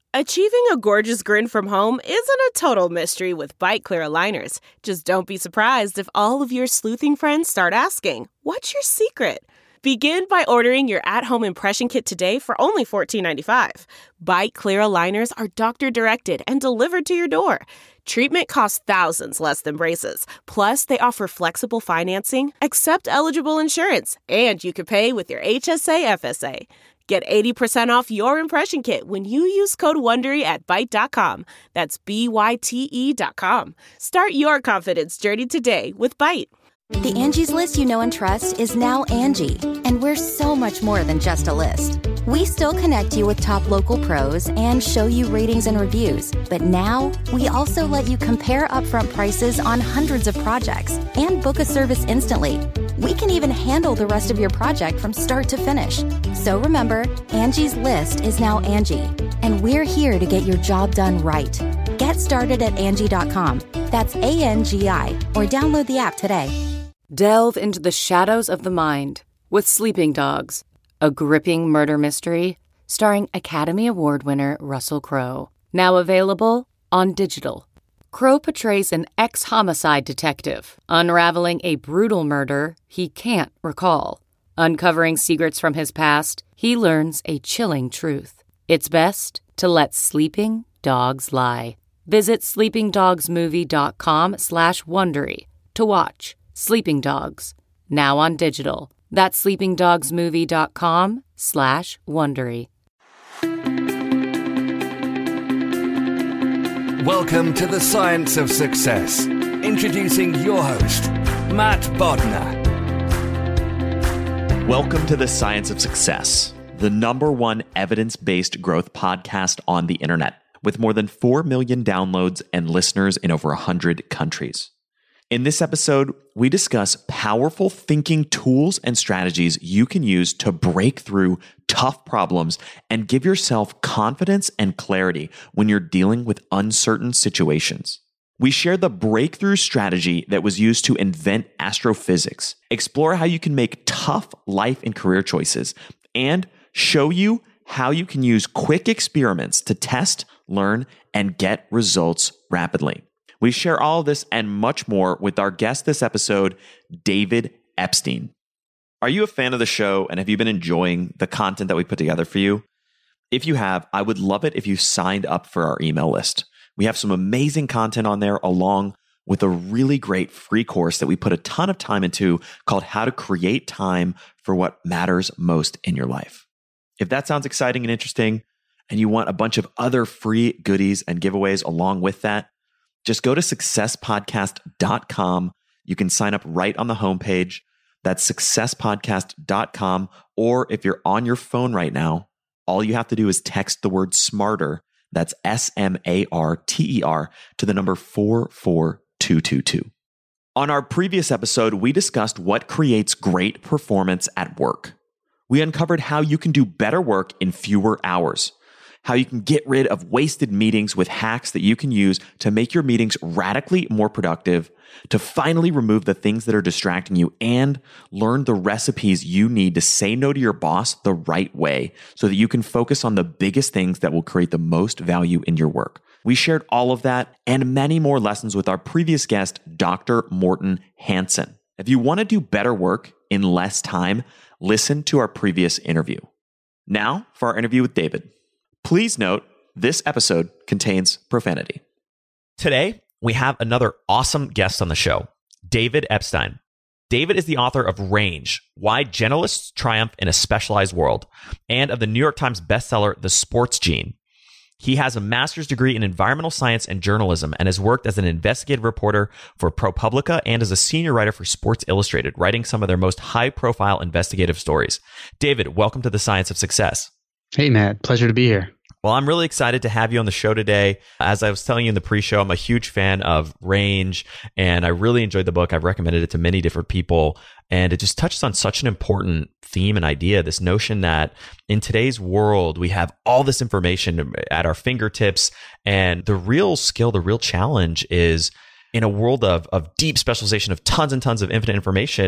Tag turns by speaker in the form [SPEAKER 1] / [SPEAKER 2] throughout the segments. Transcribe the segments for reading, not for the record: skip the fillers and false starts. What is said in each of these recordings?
[SPEAKER 1] Achieving a gorgeous grin from home isn't a total mystery with Byte Clear aligners. Just don't be surprised if all of your sleuthing friends start asking, "What's your secret?" Begin by ordering your at-home impression kit today for only $14.95. Byte Clear aligners are doctor-directed and delivered to your door. Treatment costs thousands less than braces. Plus, they offer flexible financing, accept eligible insurance, and you can pay with your HSA FSA. Get 80% off your impression kit when you use code WONDERY at Byte.com. That's BYTE.com. Start your confidence journey today with Byte.
[SPEAKER 2] The Angie's List you know and trust is now Angie, and we're so much more than just a list. We still connect you with top local pros and show you ratings and reviews, but now we also let you compare upfront prices on hundreds of projects and book a service instantly. We can even handle the rest of your project from start to finish. So remember, Angie's List is now Angie, and we're here to get your job done right. Get started at Angie.com. That's ANGI, or download the app today.
[SPEAKER 3] Delve into the shadows of the mind with Sleeping Dogs, a gripping murder mystery starring Academy Award winner Russell Crowe. Now available on digital. Crowe portrays an ex-homicide detective unraveling a brutal murder he can't recall. Uncovering secrets from his past, he learns a chilling truth. It's best to let sleeping dogs lie. Visit sleepingdogsmovie.com/Wondery to watch Sleeping Dogs, now on digital. That's sleepingdogsmovie.com/Wondery.
[SPEAKER 4] Welcome to the Science of Success. Introducing your host, Matt Bodnar.
[SPEAKER 5] Welcome to the Science of Success, the #1 evidence-based growth podcast on the internet, with more than 4 million downloads and listeners in over 100 countries. In this episode, we discuss powerful thinking tools and strategies you can use to break through tough problems and give yourself confidence and clarity when you're dealing with uncertain situations. We share the breakthrough strategy that was used to invent astrophysics, explore how you can make tough life and career choices, and show you how you can use quick experiments to test, learn, and get results rapidly. We share all of this and much more with our guest this episode, David Epstein. Are you a fan of the show, and have you been enjoying the content that we put together for you? If you have, I would love it if you signed up for our email list. We have some amazing content on there, along with a really great free course that we put a ton of time into called How to Create Time for What Matters Most in Your Life. If that sounds exciting and interesting, and you want a bunch of other free goodies and giveaways along with that, just go to successpodcast.com. You can sign up right on the homepage. That's successpodcast.com. Or if you're on your phone right now, all you have to do is text the word SMARTER, that's SMARTER, to the number 44222. On our previous episode, we discussed what creates great performance at work. We uncovered how you can do better work in fewer hours, how you can get rid of wasted meetings with hacks that you can use to make your meetings radically more productive, to finally remove the things that are distracting you, and learn the recipes you need to say no to your boss the right way so that you can focus on the biggest things that will create the most value in your work. We shared all of that and many more lessons with our previous guest, Dr. Morten Hansen. If you want to do better work in less time, listen to our previous interview. Now for our interview with David. Please note, this episode contains profanity. Today, we have another awesome guest on the show, David Epstein. David is the author of Range, Why Generalists Triumph in a Specialized World, and of the New York Times bestseller, The Sports Gene. He has a master's degree in environmental science and journalism and has worked as an investigative reporter for ProPublica and as a senior writer for Sports Illustrated, writing some of their most high-profile investigative stories. David, welcome to the Science of Success.
[SPEAKER 6] Hey, Matt. Pleasure to be here.
[SPEAKER 5] Well, I'm really excited to have you on the show today. As I was telling you in the pre-show, I'm a huge fan of Range, and I really enjoyed the book. I've recommended it to many different people, and it just touches on such an important theme and idea, this notion that in today's world, we have all this information at our fingertips, and the real skill, the real challenge is in a world of deep specialization, of tons and tons of infinite information,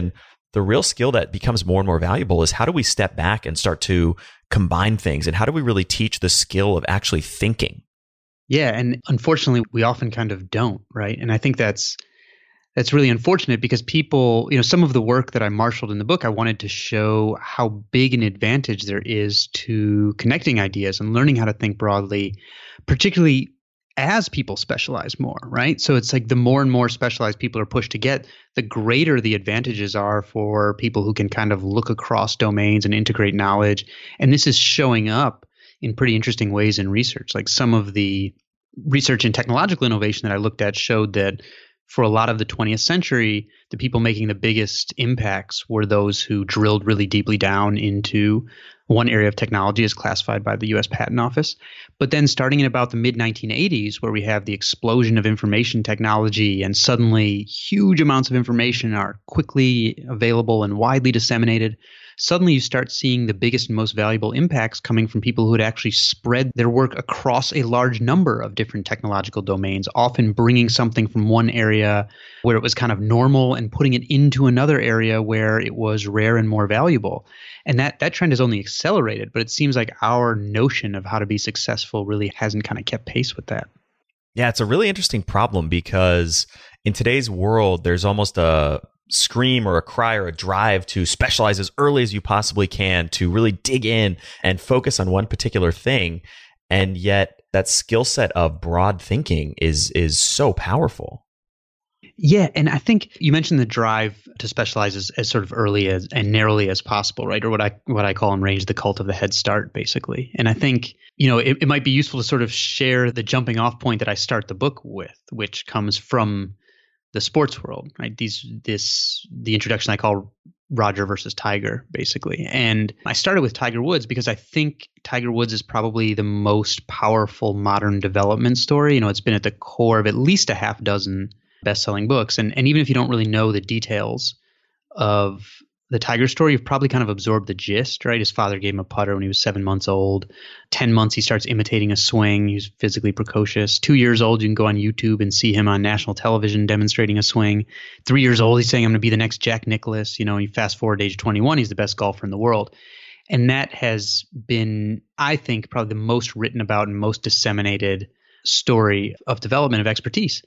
[SPEAKER 5] the real skill that becomes more and more valuable is how do we step back and start to combine things? And how do we really teach the skill of actually thinking?
[SPEAKER 6] Yeah. And unfortunately, we often kind of don't, right? And I think that's really unfortunate because people, some of the work that I marshaled in the book, I wanted to show how big an advantage there is to connecting ideas and learning how to think broadly, particularly as people specialize more, right? So it's like the more and more specialized people are pushed to get, the greater the advantages are for people who can kind of look across domains and integrate knowledge. And this is showing up in pretty interesting ways in research. Like some of the research in technological innovation that I looked at showed that for a lot of the 20th century, the people making the biggest impacts were those who drilled really deeply down into one area of technology as classified by the US Patent Office. But then starting in about the mid-1980s, where we have the explosion of information technology and suddenly huge amounts of information are quickly available and widely disseminated, suddenly you start seeing the biggest and most valuable impacts coming from people who had actually spread their work across a large number of different technological domains, often bringing something from one area where it was kind of normal and putting it into another area where it was rare and more valuable. And that trend has only accelerated, but it seems like our notion of how to be successful really hasn't kind of kept pace with that.
[SPEAKER 5] Yeah, it's a really interesting problem because in today's world, there's almost a scream or a cry or a drive to specialize as early as you possibly can, to really dig in and focus on one particular thing. And yet that skill set of broad thinking is so powerful.
[SPEAKER 6] Yeah. And I think you mentioned the drive to specialize as sort of early as and narrowly as possible, right? Or what I call in range the cult of the head start, basically. And I think, it might be useful to sort of share the jumping off point that I start the book with, which comes from the sports world, right? The introduction I call Roger versus Tiger, basically. And I started with Tiger Woods because I think Tiger Woods is probably the most powerful modern development story. It's been at the core of at least a half dozen best-selling books. And even if you don't really know the details of the Tiger story, you've probably kind of absorbed the gist, right? His father gave him a putter when he was 7 months old. 10 months, he starts imitating a swing. He's physically precocious. 2 years old, you can go on YouTube and see him on national television demonstrating a swing. 3 years old, he's saying, I'm going to be the next Jack Nicklaus. You fast forward to age 21, he's the best golfer in the world. And that has been, I think, probably the most written about and most disseminated story of development of expertise.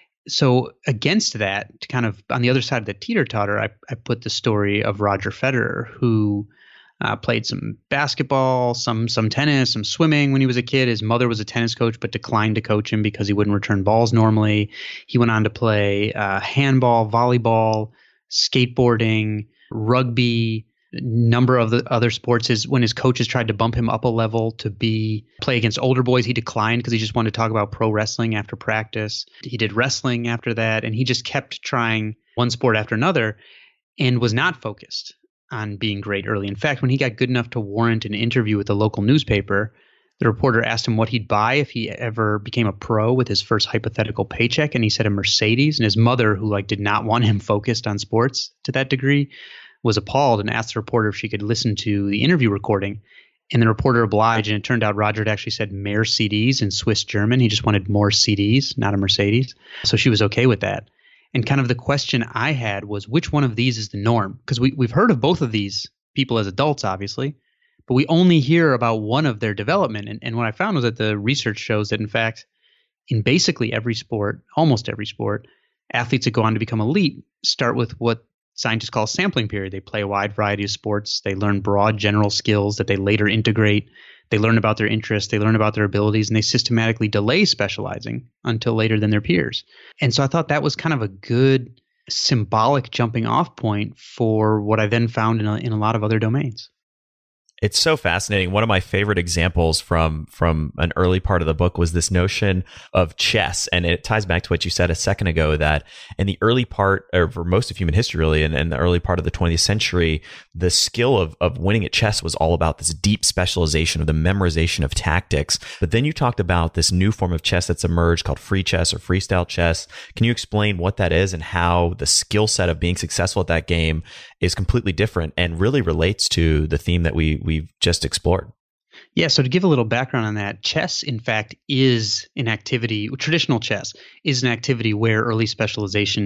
[SPEAKER 6] So against that, to kind of on the other side of the teeter-totter, I put the story of Roger Federer, who played some basketball, some tennis, some swimming when he was a kid. His mother was a tennis coach, but declined to coach him because he wouldn't return balls normally. He went on to play handball, volleyball, skateboarding, rugby, number of the other sports. When his coaches tried to bump him up a level to play against older boys, he declined because he just wanted to talk about pro wrestling after practice. He did wrestling after that, and he just kept trying one sport after another and was not focused on being great early. In fact, when he got good enough to warrant an interview with the local newspaper, the reporter asked him what he'd buy if he ever became a pro with his first hypothetical paycheck, and he said a Mercedes. And his mother, who did not want him focused on sports to that degree, was appalled and asked the reporter if she could listen to the interview recording. And the reporter obliged, and it turned out Roger had actually said Mehr CDs in Swiss German. He just wanted more CDs, not a Mercedes. So she was okay with that. And kind of the question I had was, which one of these is the norm? Because we've heard of both of these people as adults, obviously, but we only hear about one of their development. And what I found was that the research shows that, in fact, in basically every sport, almost every sport, athletes that go on to become elite start with what scientists call a sampling period. They play a wide variety of sports. They learn broad general skills that they later integrate. They learn about their interests. They learn about their abilities, and they systematically delay specializing until later than their peers. And so I thought that was kind of a good symbolic jumping off point for what I then found in a lot of other domains.
[SPEAKER 5] It's so fascinating. One of my favorite examples from an early part of the book was this notion of chess. And it ties back to what you said a second ago, that in the early part, or for most of human history really, and in the early part of the 20th century, the skill of winning at chess was all about this deep specialization of the memorization of tactics. But then you talked about this new form of chess that's emerged called free chess or freestyle chess. Can you explain what that is and how the skill set of being successful at that game is completely different and really relates to the theme that we've just explored?
[SPEAKER 6] Yeah, so to give a little background on that, chess, in fact, is an activity, traditional chess is an activity where early specialization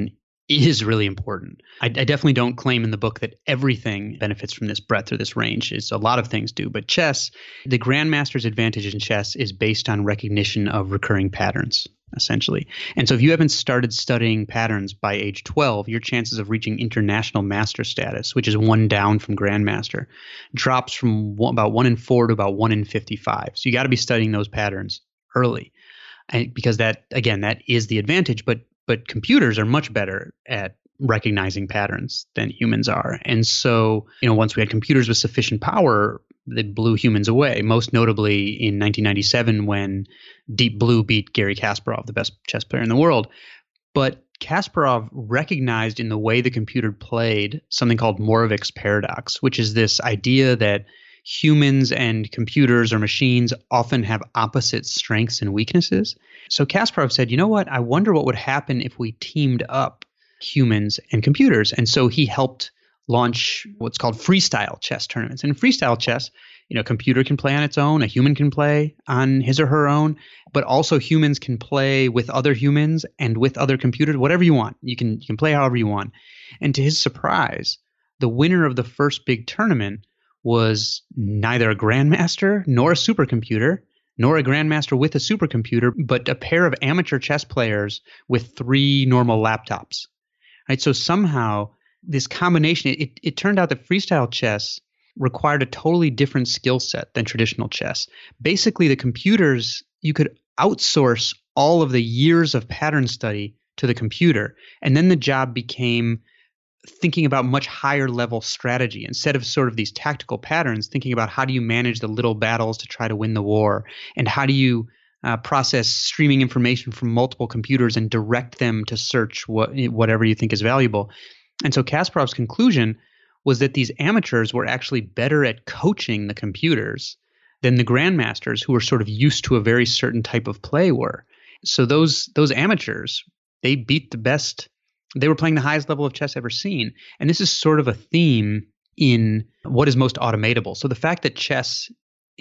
[SPEAKER 6] is really important. I definitely don't claim in the book that everything benefits from this breadth or this range. It's a lot of things do, but chess, the grandmaster's advantage in chess is based on recognition of recurring patterns, essentially. And so if you haven't started studying patterns by age 12, your chances of reaching international master status, which is 1 down from grandmaster, drops from about 1 in 4 to about 1 in 55. So you got to be studying those patterns early, because that is the advantage. But computers are much better at recognizing patterns than humans are. And so, once we had computers with sufficient power, they blew humans away, most notably in 1997 when Deep Blue beat Garry Kasparov, the best chess player in the world. But Kasparov recognized in the way the computer played something called Moravec's paradox, which is this idea that humans and computers or machines often have opposite strengths and weaknesses. So Kasparov said, you know what? I wonder what would happen if we teamed up humans and computers. And so he helped launch what's called freestyle chess tournaments. And in freestyle chess, a computer can play on its own, a human can play on his or her own, but also humans can play with other humans and with other computers, whatever you want. You can play however you want. And to his surprise, the winner of the first big tournament was neither a grandmaster nor a supercomputer, nor a grandmaster with a supercomputer, but a pair of amateur chess players with 3 normal laptops. Right? So somehow this combination, it turned out that freestyle chess required a totally different skill set than traditional chess. Basically, the computers, you could outsource all of the years of pattern study to the computer, and then the job became thinking about much higher level strategy instead of sort of these tactical patterns, thinking about how do you manage the little battles to try to win the war, and how do you process streaming information from multiple computers and direct them to search whatever you think is valuable. And so Kasparov's conclusion was that these amateurs were actually better at coaching the computers than the grandmasters, who were sort of used to a very certain type of play, were. So those amateurs, they beat the best. They were playing the highest level of chess ever seen. And this is sort of a theme in what is most automatable. So the fact that chess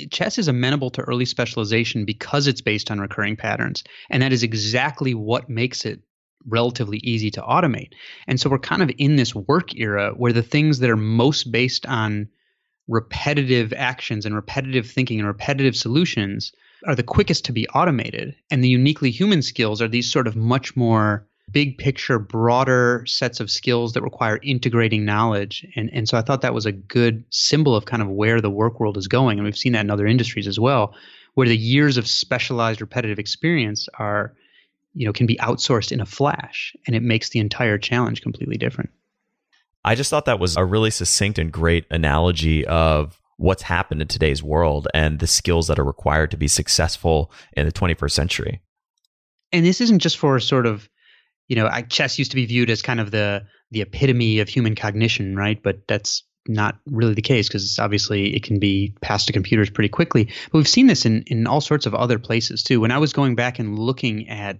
[SPEAKER 6] is amenable to early specialization because it's based on recurring patterns. And that is exactly what makes it relatively easy to automate. And so we're kind of in this work era where the things that are most based on repetitive actions and repetitive thinking and repetitive solutions are the quickest to be automated. And the uniquely human skills are these sort of much more big picture, broader sets of skills that require integrating knowledge. And so I thought that was a good symbol of kind of where the work world is going. And we've seen that in other industries as well, where the years of specialized repetitive experience are, can be outsourced in a flash, and it makes the entire challenge completely different.
[SPEAKER 5] I just thought that was a really succinct and great analogy of what's happened in today's world and the skills that are required to be successful in the 21st century.
[SPEAKER 6] And this isn't just for sort of, chess used to be viewed as kind of the epitome of human cognition, right? But that's not really the case, because obviously it can be passed to computers pretty quickly. But we've seen this in all sorts of other places too. When I was going back and looking at,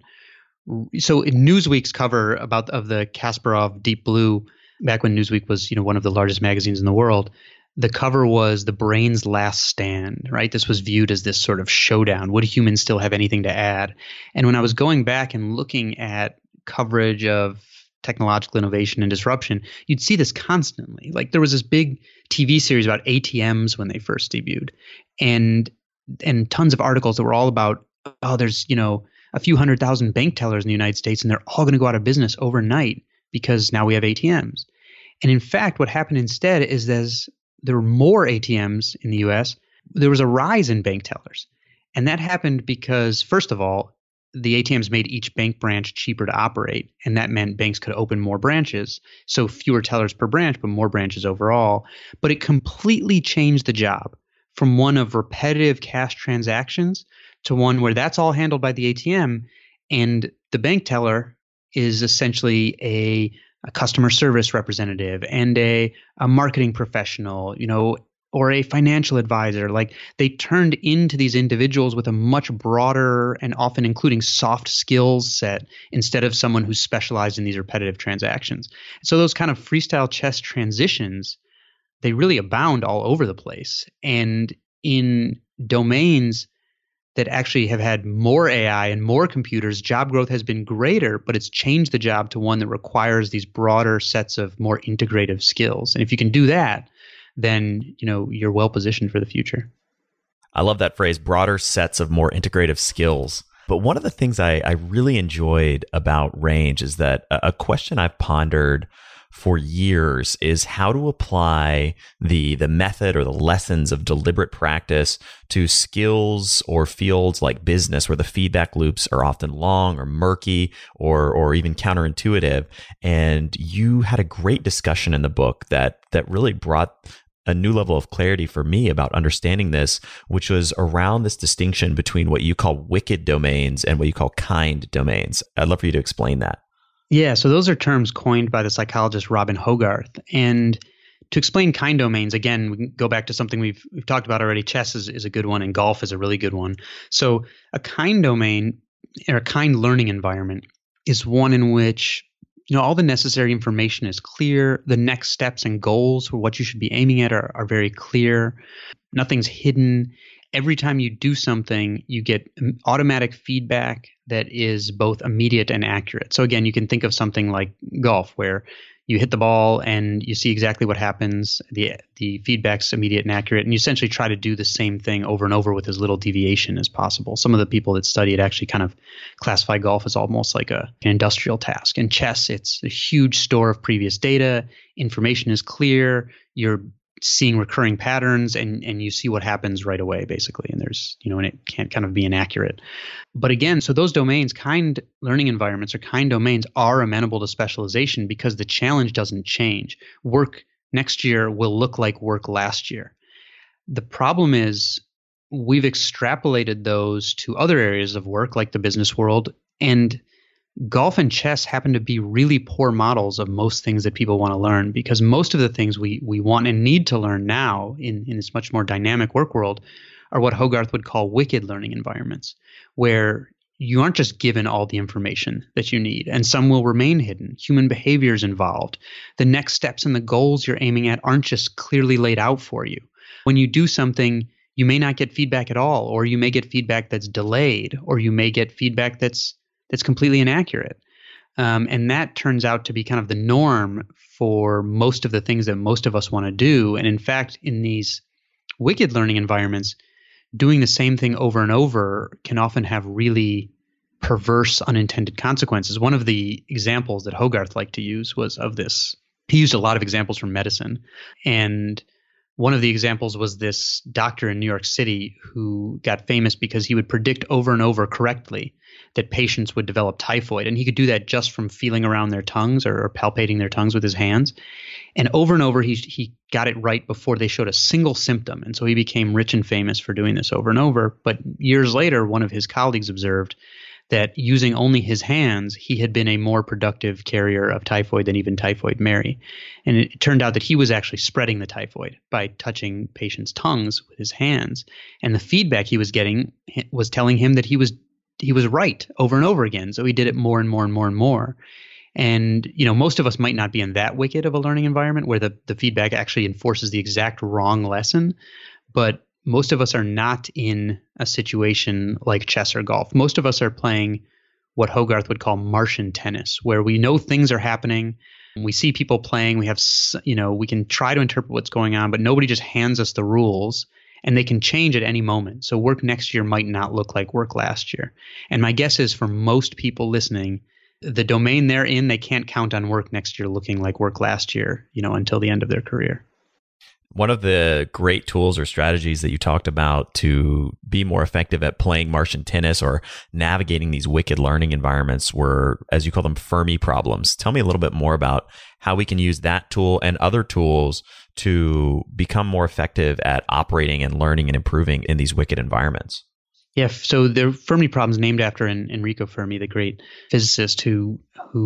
[SPEAKER 6] so in Newsweek's cover of the Kasparov Deep Blue, back when Newsweek was, one of the largest magazines in the world, the cover was The Brain's Last Stand, right? This was viewed as this sort of showdown. Would humans still have anything to add? And when I was going back and looking at coverage of technological innovation and disruption, you'd see this constantly. Like there was this big TV series about ATMs when they first debuted, and tons of articles that were all about, there's, a few 100,000 bank tellers in the United States, and they're all going to go out of business overnight because now we have ATMs. And in fact, what happened instead is as there were more ATMs in the US, there was a rise in bank tellers. And that happened because, first of all, the ATMs made each bank branch cheaper to operate, and that meant banks could open more branches, so fewer tellers per branch, but more branches overall. But it completely changed the job from one of repetitive cash transactions to one where that's all handled by the ATM, and the bank teller is essentially a customer service representative and a marketing professional, or a financial advisor. Like they turned into these individuals with a much broader and often including soft skills set instead of someone who specialized in these repetitive transactions. So those kind of freestyle chess transitions, they really abound all over the place. And in domains that actually have had more AI and more computers, job growth has been greater, but it's changed the job to one that requires these broader sets of more integrative skills. And if you can do that, then you're well positioned for the future.
[SPEAKER 7] I love that phrase, broader sets of more integrative skills. But one of the things I really enjoyed about Range is that a question I've pondered for years is how to apply the method or the lessons of deliberate practice to skills or fields like business, where the feedback loops are often long or murky or even counterintuitive. And you had a great discussion in the book that really brought a new level of clarity for me about understanding this, which was around this distinction between what you call wicked domains and what you call kind domains. I'd love for you to explain that.
[SPEAKER 6] Yeah, so those are terms coined by the psychologist Robin Hogarth. And to explain kind domains, again, we can go back to something we've talked about already. Chess is a good one, and golf is a really good one. So a kind domain or a kind learning environment is one in which all the necessary information is clear. The next steps and goals for what you should be aiming at are very clear. Nothing's hidden. Every time you do something, you get automatic feedback that is both immediate and accurate. So again, you can think of something like golf, where you hit the ball and you see exactly what happens. The feedback's immediate and accurate, and you essentially try to do the same thing over and over with as little deviation as possible. Some of the people that study it actually kind of classify golf as almost like an industrial task. In chess, it's a huge store of previous data. Information is clear. You're seeing recurring patterns and you see what happens right away, basically. And there's, and it can't kind of be inaccurate. But again, so those domains, kind learning environments or kind domains, are amenable to specialization because the challenge doesn't change. Work next year will look like work last year. The problem is we've extrapolated those to other areas of work, like the business world, and golf and chess happen to be really poor models of most things that people want to learn, because most of the things we want and need to learn now in this much more dynamic work world are what Hogarth would call wicked learning environments, where you aren't just given all the information that you need, and some will remain hidden. Human behavior is involved. The next steps and the goals you're aiming at aren't just clearly laid out for you. When you do something, you may not get feedback at all, or you may get feedback that's delayed, or you may get feedback that's completely inaccurate. And that turns out to be kind of the norm for most of the things that most of us want to do. And in fact, in these wicked learning environments, doing the same thing over and over can often have really perverse unintended consequences. One of the examples that Hogarth liked to use was of this. He used a lot of examples from medicine. And one of the examples was this doctor in New York City who got famous because he would predict over and over correctly that patients would develop typhoid. And he could do that just from feeling around their tongues or palpating their tongues with his hands. And over, he got it right before they showed a single symptom. And so he became rich and famous for doing this over and over. But years later, one of his colleagues observed that using only his hands, he had been a more productive carrier of typhoid than even Typhoid Mary. And it turned out that he was actually spreading the typhoid by touching patients' tongues with his hands. And the feedback he was getting was telling him that he was right over and over again. So he did it more and more and more and more. And, most of us might not be in that wicked of a learning environment where the feedback actually enforces the exact wrong lesson. But most of us are not in a situation like chess or golf. Most of us are playing what Hogarth would call Martian tennis, where we know things are happening. We see people playing. We have, we can try to interpret what's going on, but nobody just hands us the rules, and they can change at any moment. So work next year might not look like work last year. And my guess is for most people listening, the domain they're in, they can't count on work next year looking like work last year, until the end of their career.
[SPEAKER 7] One of the great tools or strategies that you talked about to be more effective at playing Martian tennis or navigating these wicked learning environments were, as you call them, Fermi problems. Tell me a little bit more about how we can use that tool and other tools to become more effective at operating and learning and improving in these wicked environments.
[SPEAKER 6] Yeah, so the Fermi problems named after Enrico Fermi, the great physicist who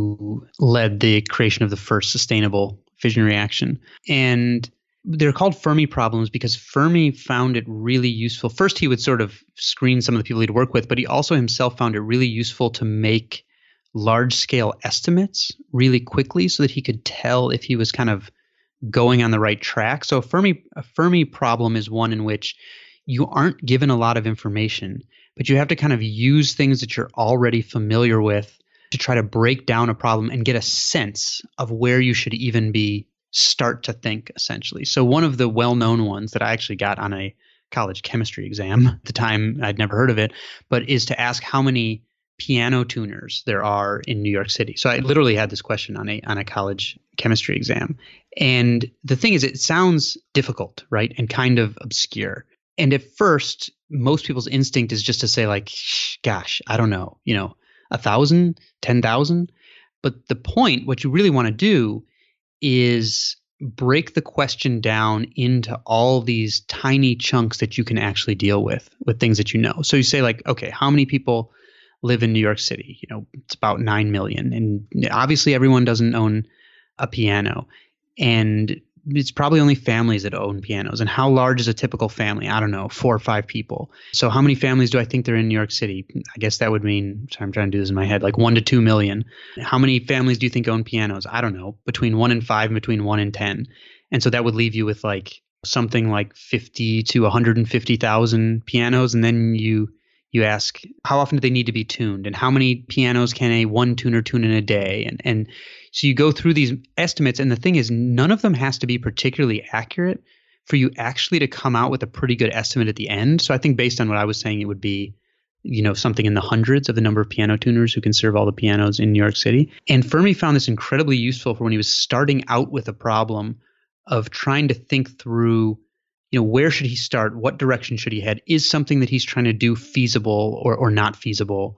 [SPEAKER 6] led the creation of the first sustainable fission reaction. And they're called Fermi problems because Fermi found it really useful. First, he would sort of screen some of the people he'd work with, but he also himself found it really useful to make large-scale estimates really quickly so that he could tell if he was kind of going on the right track. So a Fermi problem is one in which you aren't given a lot of information, but you have to kind of use things that you're already familiar with to try to break down a problem and get a sense of where you should even start to think, essentially. So one of the well-known ones that I actually got on a college chemistry exam at the time, I'd never heard of it, but is to ask how many piano tuners there are in New York City. So I literally had this question on a college chemistry exam. And the thing is, it sounds difficult, right? And kind of obscure. And at first, most people's instinct is just to say like, gosh, I don't know, 1,000, 10,000. But the point, what you really want to do is break the question down into all these tiny chunks that you can actually deal with things that you know. So you say like, okay, how many people live in New York City? It's about 9 million. And obviously everyone doesn't own a piano. And it's probably only families that own pianos. And how large is a typical family? I don't know, 4 or 5 people. So how many families do I think there are in New York City? I guess that would mean, sorry, I'm trying to do this in my head, like 1 to 2 million. How many families do you think own pianos? I don't know, between 1 and 5 and between 1 and 10. And so that would leave you with like something like 50 to 150,000 pianos. And then you ask, how often do they need to be tuned? And how many pianos can a one tuner tune in a day? And so you go through these estimates. And the thing is, none of them has to be particularly accurate for you actually to come out with a pretty good estimate at the end. So I think based on what I was saying, it would be, something in the hundreds of the number of piano tuners who can serve all the pianos in New York City. And Fermi found this incredibly useful for when he was starting out with a problem of trying to think through, where should he start? What direction should he head? Is something that he's trying to do feasible or not feasible?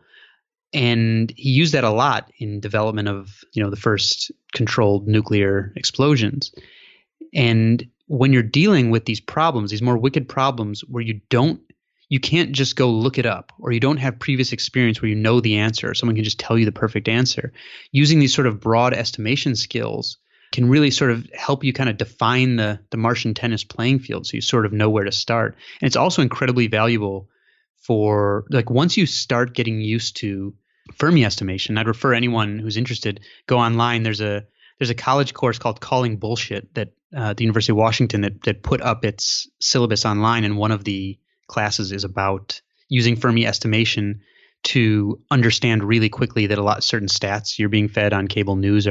[SPEAKER 6] And he used that a lot in development of, the first controlled nuclear explosions. And when you're dealing with these problems, these more wicked problems where you can't just go look it up, or you don't have previous experience where you know the answer, or someone can just tell you the perfect answer, using these sort of broad estimation skills can really sort of help you kind of define the Martian tennis playing field, so you sort of know where to start. And it's also incredibly valuable for, like, once you start getting used to Fermi estimation, I'd refer anyone who's interested, go online. There's a college course called Calling Bullshit that the University of Washington that put up its syllabus online, and one of the classes is about using Fermi estimation to understand really quickly that certain stats you're being fed on cable news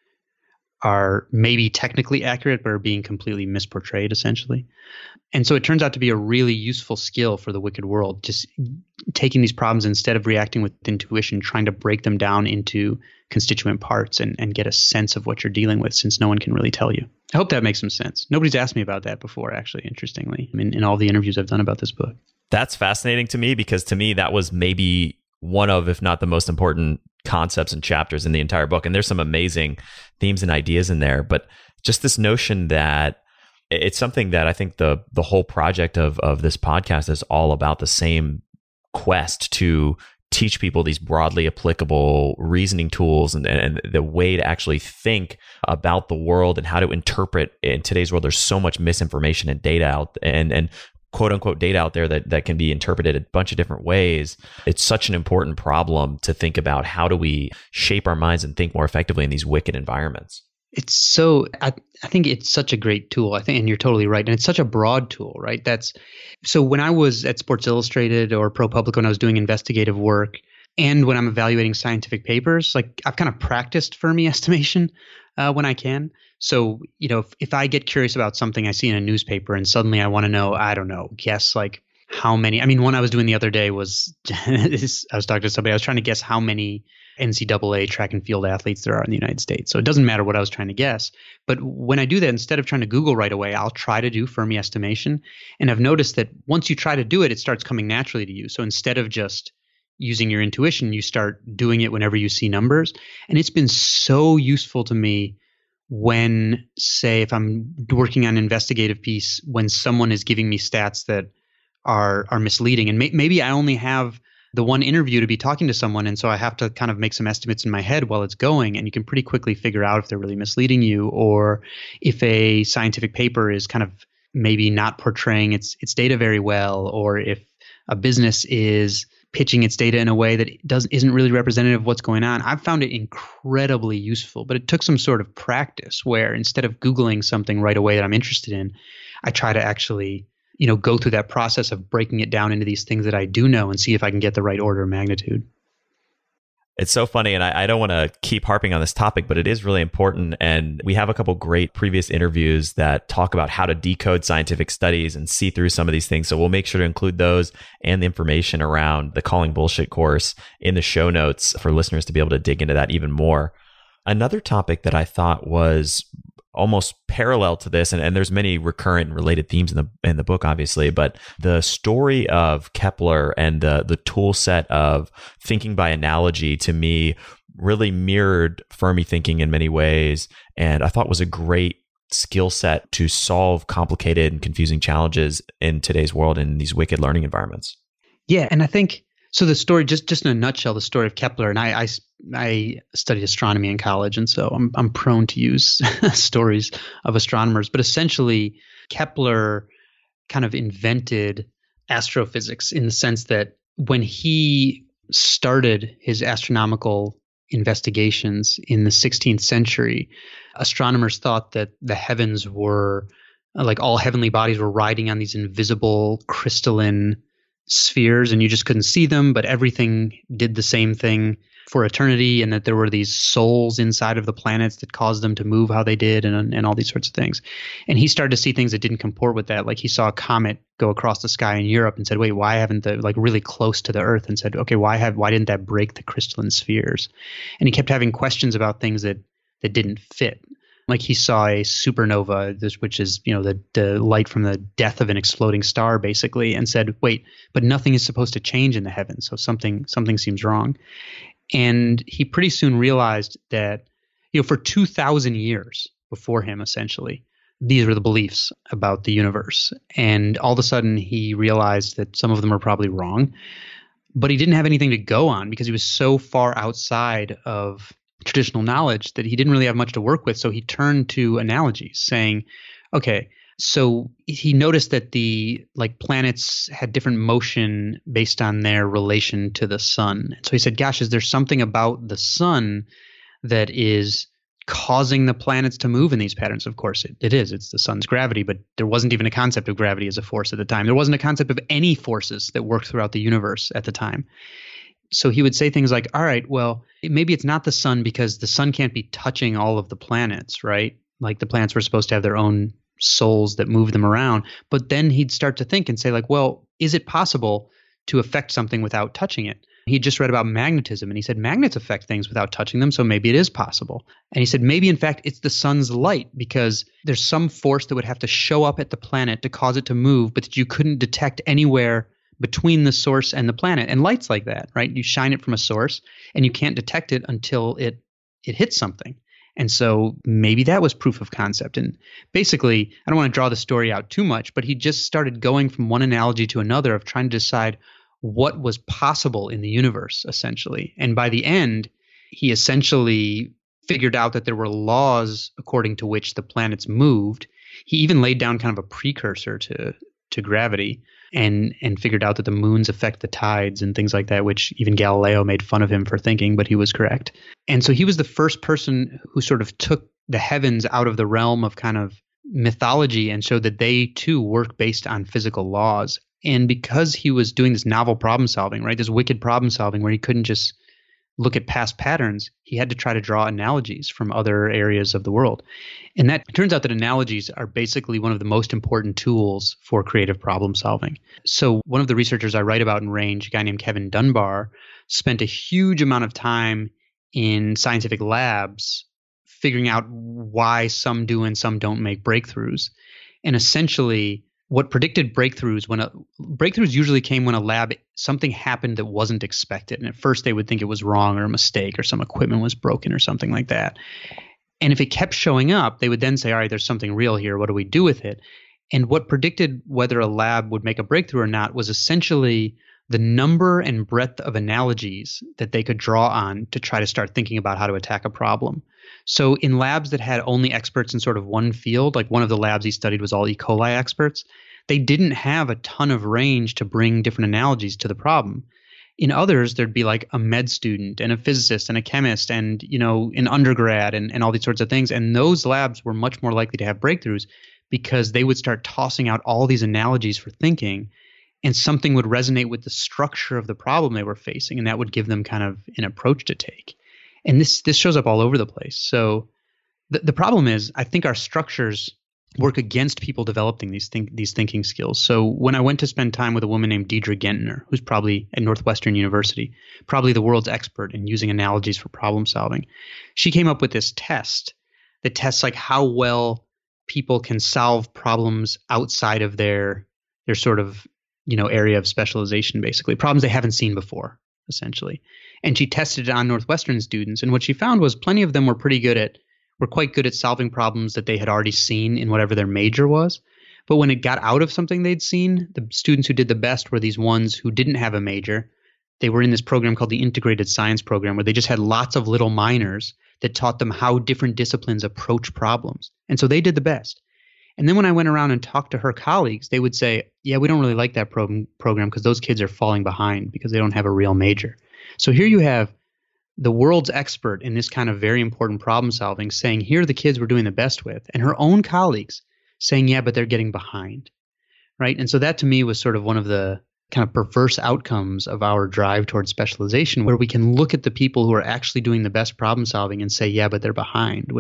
[SPEAKER 6] are maybe technically accurate, but are being completely misportrayed, essentially. And so it turns out to be a really useful skill for the wicked world, just taking these problems, instead of reacting with intuition, trying to break them down into constituent parts and get a sense of what you're dealing with, since no one can really tell you. I hope that makes some sense. Nobody's asked me about that before, actually, interestingly, in all the interviews I've done about this book.
[SPEAKER 7] That's fascinating to me, because to me, that was maybe one of, if not the most important concepts and chapters in the entire book. And there's some amazing themes and ideas in there, but just this notion that it's something that I think the whole project of this podcast is all about, the same quest to teach people these broadly applicable reasoning tools and the way to actually think about the world and how to interpret. In today's world, there's so much misinformation and data out and quote unquote data out there that can be interpreted a bunch of different ways. It's such an important problem to think about. How do we shape our minds and think more effectively in these wicked environments?
[SPEAKER 6] It's so, I think it's such a great tool. I think, and you're totally right. And it's such a broad tool, right? So when I was at Sports Illustrated or ProPublica, when I was doing investigative work, and when I'm evaluating scientific papers, like, I've kind of practiced Fermi estimation when I can. So, if I get curious about something I see in a newspaper and suddenly I want to know, I don't know, guess like how many, one I was doing the other day was, I was talking to somebody, I was trying to guess how many NCAA track and field athletes there are in the United States. So it doesn't matter what I was trying to guess. But when I do that, instead of trying to Google right away, I'll try to do Fermi estimation. And I've noticed that once you try to do it, it starts coming naturally to you. So instead of just using your intuition, you start doing it whenever you see numbers. And it's been so useful to me when, say, if I'm working on an investigative piece, when someone is giving me stats that are misleading, and maybe I only have the one interview to be talking to someone, and so I have to kind of make some estimates in my head while it's going, and you can pretty quickly figure out if they're really misleading you, or if a scientific paper is kind of maybe not portraying its data very well, or if a business is pitching its data in a way that isn't really representative of what's going on. I've found it incredibly useful, but it took some sort of practice where, instead of Googling something right away that I'm interested in, I try to actually go through that process of breaking it down into these things that I do know and see if I can get the right order of magnitude.
[SPEAKER 7] It's so funny, and I don't want to keep harping on this topic, but it is really important. And we have a couple great previous interviews that talk about how to decode scientific studies and see through some of these things. So we'll make sure to include those and the information around the Calling Bullshit course in the show notes for listeners to be able to dig into that even more. Another topic that I thought was almost parallel to this, and there's many recurrent and related themes in the book, obviously, but the story of Kepler and the tool set of thinking by analogy, to me, really mirrored Fermi thinking in many ways, and I thought was a great skill set to solve complicated and confusing challenges in today's world in these wicked learning environments.
[SPEAKER 6] Yeah, and I think so. The story, just in a nutshell, the story of Kepler, and I studied astronomy in college, and so I'm prone to use stories of astronomers. But essentially, Kepler kind of invented astrophysics in the sense that when he started his astronomical investigations in the 16th century, astronomers thought that the heavens were like all heavenly bodies were riding on these invisible crystalline spheres, and you just couldn't see them, but everything did the same thing for eternity, and that there were these souls inside of the planets that caused them to move how they did, and all these sorts of things. And he started to see things that didn't comport with that. Like he saw a comet go across the sky in Europe and said, wait, why haven't the, like really close to the Earth, and said, okay, why didn't that break the crystalline spheres? And he kept having questions about things that didn't fit. Like he saw a supernova, which is, the light from the death of an exploding star, basically, and said, wait, but nothing is supposed to change in the heavens, so something seems wrong. And he pretty soon realized that, for 2,000 years before him, essentially, these were the beliefs about the universe. And all of a sudden, he realized that some of them are probably wrong, but he didn't have anything to go on because he was so far outside of traditional knowledge that he didn't really have much to work with. So he turned to analogies, saying, okay, so he noticed that the planets had different motion based on their relation to the sun. So he said, gosh, is there something about the sun that is causing the planets to move in these patterns? Of course it is. It's the sun's gravity, but there wasn't even a concept of gravity as a force at the time. There wasn't a concept of any forces that worked throughout the universe at the time. So he would say things like, all right, well, maybe it's not the sun because the sun can't be touching all of the planets, right? Like the planets were supposed to have their own souls that move them around. But then he'd start to think and say like, well, is it possible to affect something without touching it? He just read about magnetism, and he said magnets affect things without touching them, so maybe it is possible. And he said maybe in fact it's the sun's light, because there's some force that would have to show up at the planet to cause it to move, but that you couldn't detect anywhere between the source and the planet. And light's like that, right? You shine it from a source and you can't detect it until it hits something. And so maybe that was proof of concept. And basically, I don't want to draw the story out too much, but he just started going from one analogy to another of trying to decide what was possible in the universe, essentially. And by the end, he essentially figured out that there were laws according to which the planets moved. He even laid down kind of a precursor to gravity, and figured out that the moons affect the tides and things like that, which even Galileo made fun of him for thinking, but he was correct. And so he was the first person who sort of took the heavens out of the realm of kind of mythology and showed that they too work based on physical laws. And because he was doing this novel problem solving, right, this wicked problem solving where he couldn't just look at past patterns, he had to try to draw analogies from other areas of the world. And that it turns out that analogies are basically one of the most important tools for creative problem solving. So one of the researchers I write about in Range, a guy named Kevin Dunbar, spent a huge amount of time in scientific labs figuring out why some do and some don't make breakthroughs. And essentially, what predicted breakthroughs breakthroughs usually came when a lab, something happened that wasn't expected. And at first they would think it was wrong or a mistake or some equipment was broken or something like that. And if it kept showing up, they would then say, all right, there's something real here. What do we do with it? And what predicted whether a lab would make a breakthrough or not was essentially the number and breadth of analogies that they could draw on to try to start thinking about how to attack a problem. So in labs that had only experts in sort of one field, like one of the labs he studied was all E. coli experts, they didn't have a ton of range to bring different analogies to the problem. In others, there'd be like a med student and a physicist and a chemist and, an undergrad and all these sorts of things. And those labs were much more likely to have breakthroughs because they would start tossing out all these analogies for thinking, and something would resonate with the structure of the problem they were facing, and that would give them kind of an approach to take. And this shows up all over the place. So the problem is, I think our structures work against people developing these thinking skills. So when I went to spend time with a woman named Deidre Gentner, who's probably at Northwestern University, probably the world's expert in using analogies for problem solving, she came up with this test that tests like how well people can solve problems outside of their sort of, area of specialization, basically problems they haven't seen before, essentially. And she tested it on Northwestern students, and what she found was plenty of them were quite good at solving problems that they had already seen in whatever their major was. But when it got out of something they'd seen, the students who did the best were these ones who didn't have a major. They were in this program called the Integrated Science Program, where they just had lots of little minors that taught them how different disciplines approach problems. And so they did the best. And then when I went around and talked to her colleagues, they would say, yeah, we don't really like that program because those kids are falling behind because they don't have a real major. So here you have the world's expert in this kind of very important problem solving saying, here are the kids we're doing the best with, and her own colleagues saying, yeah, but they're getting behind, right? And so that to me was sort of one of the kind of perverse outcomes of our drive towards specialization, where we can look at the people who are actually doing the best problem solving and say, yeah, but they're behind,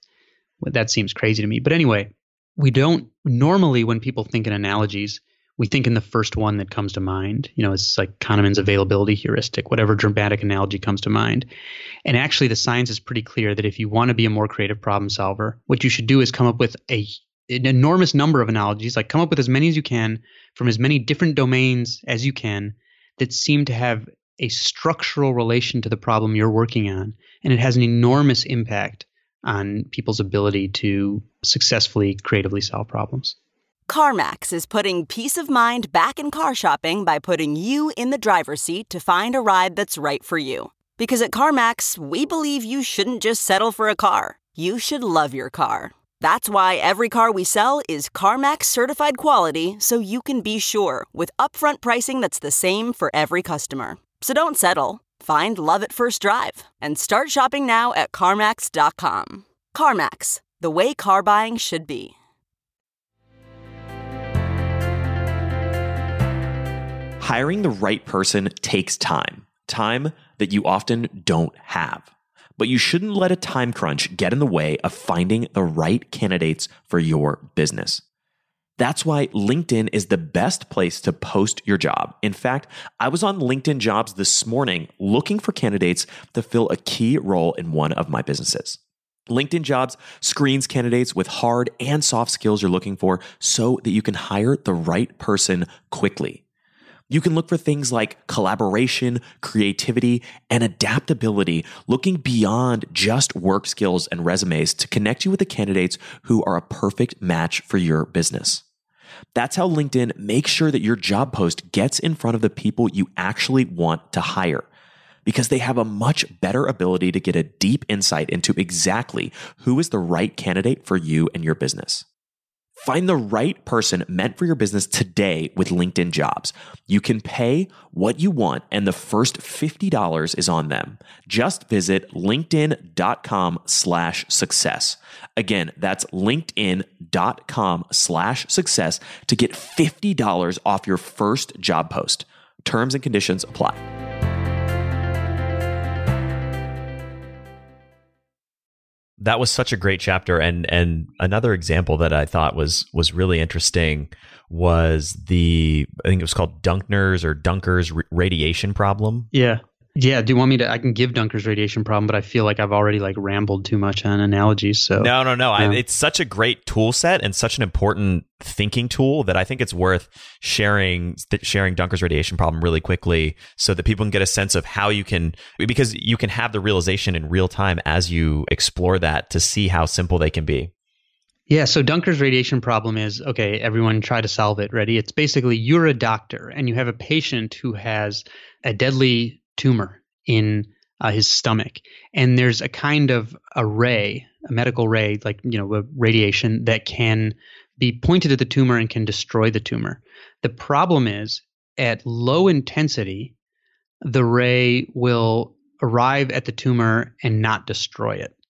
[SPEAKER 6] that seems crazy to me. But anyway, we don't normally, when people think in analogies, we think in the first one that comes to mind. It's like Kahneman's availability heuristic, whatever dramatic analogy comes to mind. And actually, the science is pretty clear that if you want to be a more creative problem solver, what you should do is come up with an enormous number of analogies, like come up with as many as you can from as many different domains as you can that seem to have a structural relation to the problem you're working on. And it has an enormous impact on people's ability to successfully, creatively solve problems.
[SPEAKER 8] CarMax is putting peace of mind back in car shopping by putting you in the driver's seat to find a ride that's right for you. Because at CarMax, we believe you shouldn't just settle for a car. You should love your car. That's why every car we sell is CarMax certified quality, so you can be sure with upfront pricing that's the same for every customer. So don't settle. Find love at first drive and start shopping now at CarMax.com. CarMax, the way car buying should be.
[SPEAKER 5] Hiring the right person takes time that you often don't have. But you shouldn't let a time crunch get in the way of finding the right candidates for your business. That's why LinkedIn is the best place to post your job. In fact, I was on LinkedIn Jobs this morning looking for candidates to fill a key role in one of my businesses. LinkedIn Jobs screens candidates with hard and soft skills you're looking for so that you can hire the right person quickly. You can look for things like collaboration, creativity, and adaptability, looking beyond just work skills and resumes to connect you with the candidates who are a perfect match for your business. That's how LinkedIn makes sure that your job post gets in front of the people you actually want to hire, because they have a much better ability to get a deep insight into exactly who is the right candidate for you and your business. Find the right person meant for your business today with LinkedIn Jobs. You can pay what you want, and the first $50 is on them. Just visit linkedin.com/success. Again, that's linkedin.com/success to get $50 off your first job post. Terms and conditions apply.
[SPEAKER 7] That was such a great chapter, and another example that I thought was really interesting was I think it was called Dunker's radiation problem.
[SPEAKER 6] Yeah. Do you want me to? I can give Dunker's radiation problem, but I feel like I've already rambled too much on analogies. So
[SPEAKER 7] no. It's such a great tool set and such an important thinking tool that I think it's worth sharing Dunker's radiation problem really quickly so that people can get a sense of how because you can have the realization in real time as you explore that to see how simple they can be.
[SPEAKER 6] Yeah, so Dunker's radiation problem is, okay, everyone try to solve it. Ready? It's basically you're a doctor and you have a patient who has a deadly tumor in his stomach. And there's a kind of a medical ray, a radiation that can be pointed at the tumor and can destroy the tumor. The problem is at low intensity, the ray will arrive at the tumor and not destroy it.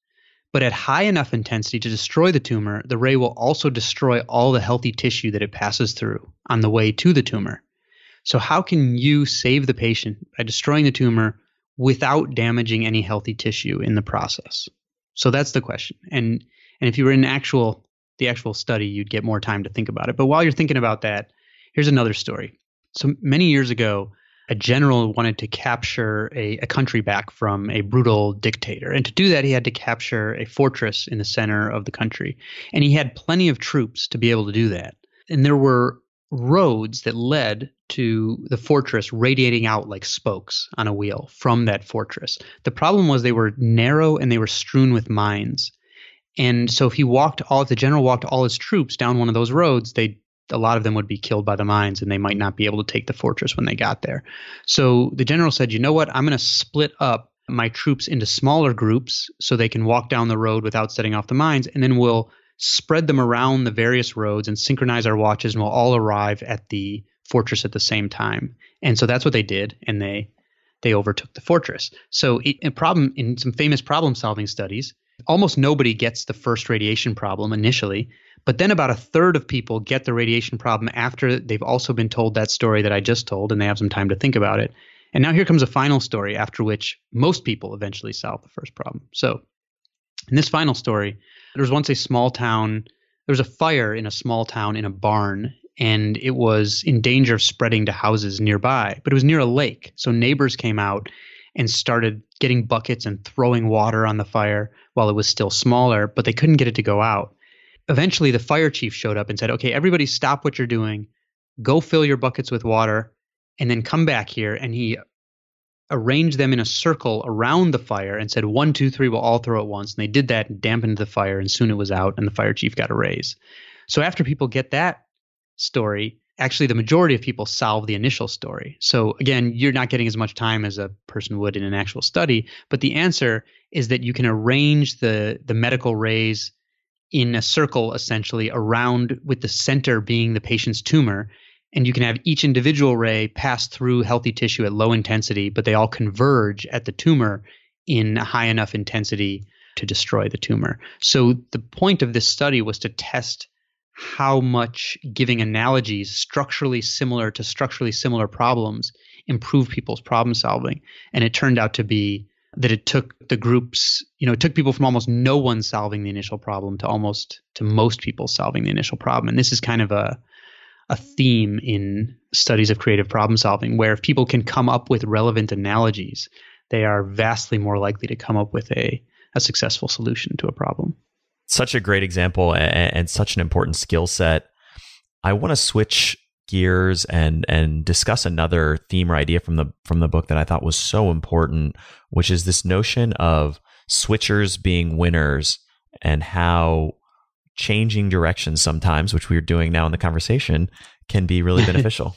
[SPEAKER 6] But at high enough intensity to destroy the tumor, the ray will also destroy all the healthy tissue that it passes through on the way to the tumor. So how can you save the patient by destroying the tumor without damaging any healthy tissue in the process? So that's the question. And if you were in the actual study, you'd get more time to think about it. But while you're thinking about that, here's another story. So many years ago, a general wanted to capture a country back from a brutal dictator. And to do that, he had to capture a fortress in the center of the country. And he had plenty of troops to be able to do that. And there were roads that led to the fortress radiating out like spokes on a wheel from that fortress. The problem was they were narrow and they were strewn with mines. And so if the general walked all his troops down one of those roads, a lot of them would be killed by the mines and they might not be able to take the fortress when they got there. So the general said, you know what, I'm going to split up my troops into smaller groups so they can walk down the road without setting off the mines. And then we'll spread them around the various roads and synchronize our watches and we'll all arrive at the fortress at the same time. And so that's what they did. And they overtook the fortress. So in some famous problem solving studies, almost nobody gets the first radiation problem initially. But then about a third of people get the radiation problem after they've also been told that story that I just told, and they have some time to think about it. And now here comes a final story after which most people eventually solve the first problem. So in this final story, there was once a small town. There was a fire in a small town in a barn, and it was in danger of spreading to houses nearby. But it was near a lake, so neighbors came out and started getting buckets and throwing water on the fire while it was still smaller, but they couldn't get it to go out. Eventually, the fire chief showed up and said, okay, everybody stop what you're doing, go fill your buckets with water, and then come back here. And he arranged them in a circle around the fire and said, 1, 2, 3, we'll all throw at once. And they did that and dampened the fire, and soon it was out, and the fire chief got a raise. So after people get that story, actually the majority of people solve the initial story. So again, you're not getting as much time as a person would in an actual study, but the answer is that you can arrange the medical rays in a circle essentially around, with the center being the patient's tumor. And you can have each individual ray pass through healthy tissue at low intensity, but they all converge at the tumor in a high enough intensity to destroy the tumor. So the point of this study was to test how much giving analogies structurally similar to structurally similar problems improve people's problem solving. And it turned out to be that it took the groups, it took people from almost no one solving the initial problem to most people solving the initial problem. And this is kind of a theme in studies of creative problem solving, where if people can come up with relevant analogies, they are vastly more likely to come up with a successful solution to a problem.
[SPEAKER 7] Such a great example and such an important skill set. I want to switch gears and discuss another theme or idea from the book that I thought was so important, which is this notion of switchers being winners and how changing directions sometimes, which we're doing now in the conversation, can be really beneficial.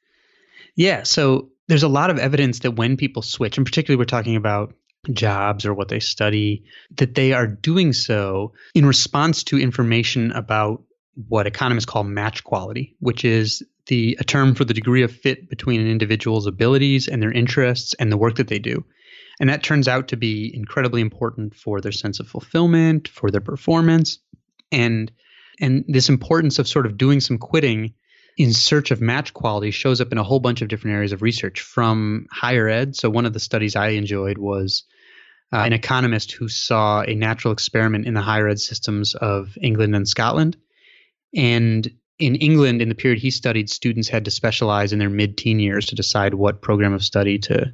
[SPEAKER 6] Yeah. So there's a lot of evidence that when people switch, and particularly we're talking about jobs or what they study, that they are doing so in response to information about what economists call match quality, which is a term for the degree of fit between an individual's abilities and their interests and the work that they do. And that turns out to be incredibly important for their sense of fulfillment, for their performance. And this importance of sort of doing some quitting in search of match quality shows up in a whole bunch of different areas of research, from higher ed. So one of the studies I enjoyed was an economist who saw a natural experiment in the higher ed systems of England and Scotland. And in England, in the period he studied, students had to specialize in their mid-teen years to decide what program of study to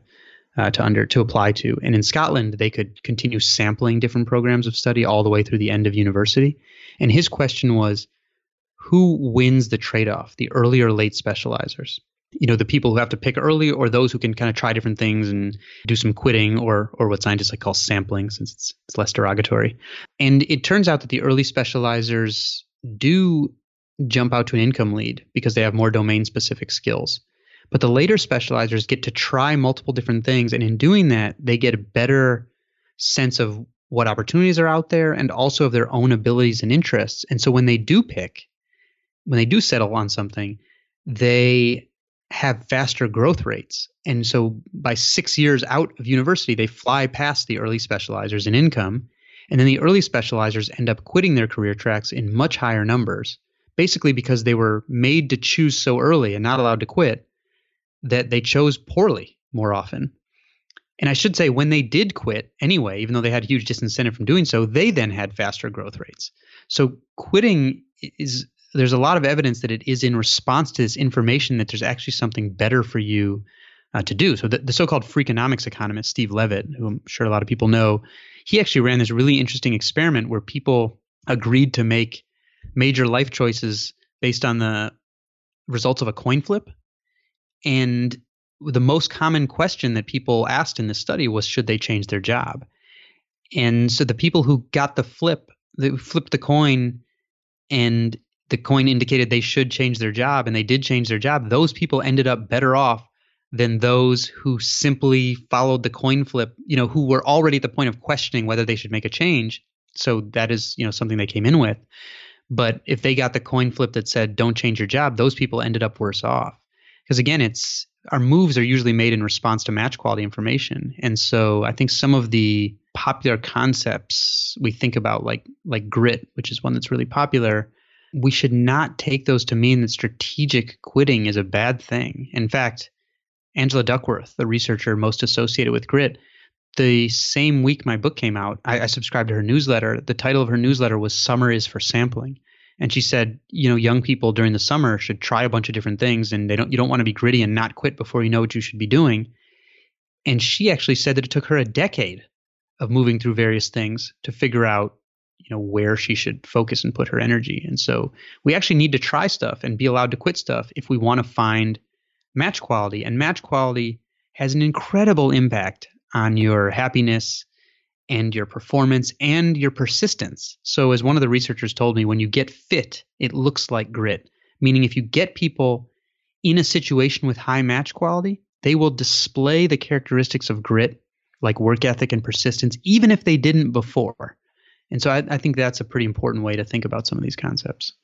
[SPEAKER 6] apply to. And in Scotland, they could continue sampling different programs of study all the way through the end of university. And his question was, who wins the trade-off, the early or late specializers? The people who have to pick early, or those who can kind of try different things and do some quitting, or what scientists like call sampling, since it's less derogatory. And it turns out that the early specializers do jump out to an income lead because they have more domain-specific skills. But the later specializers get to try multiple different things, and in doing that, they get a better sense of what opportunities are out there and also of their own abilities and interests. And so when they do settle on something, they have faster growth rates. And so by 6 years out of university, they fly past the early specializers in income. And then the early specializers end up quitting their career tracks in much higher numbers, basically because they were made to choose so early and not allowed to quit that they chose poorly more often. And I should say, when they did quit anyway, even though they had huge disincentive from doing so, they then had faster growth rates. So quitting there's a lot of evidence that it is in response to this information that there's actually something better for you to do. So the so-called Freakonomics economist, Steve Levitt, who I'm sure a lot of people know, he actually ran this really interesting experiment where people agreed to make major life choices based on the results of a coin flip. And the most common question that people asked in this study was, should they change their job? And so the people who got the flip, they flipped the coin and the coin indicated they should change their job, and they did change their job, those people ended up better off than those who simply followed the coin flip, who were already at the point of questioning whether they should make a change. So that is, something they came in with. But if they got the coin flip that said, don't change your job, those people ended up worse off. Because again, our moves are usually made in response to match quality information. And so I think some of the popular concepts we think about, like grit, which is one that's really popular, we should not take those to mean that strategic quitting is a bad thing. In fact, Angela Duckworth, the researcher most associated with grit, the same week my book came out, I subscribed to her newsletter. The title of her newsletter was Summer is for Sampling. And she said, young people during the summer should try a bunch of different things, and you don't want to be gritty and not quit before you know what you should be doing. And she actually said that it took her a decade of moving through various things to figure out where she should focus and put her energy. And so we actually need to try stuff and be allowed to quit stuff if we want to find match quality. And match quality has an incredible impact on your happiness and your performance and your persistence. So as one of the researchers told me, when you get fit, it looks like grit. Meaning if you get people in a situation with high match quality, they will display the characteristics of grit, like work ethic and persistence, even if they didn't before. And so I think that's a pretty important way to think about some of these concepts.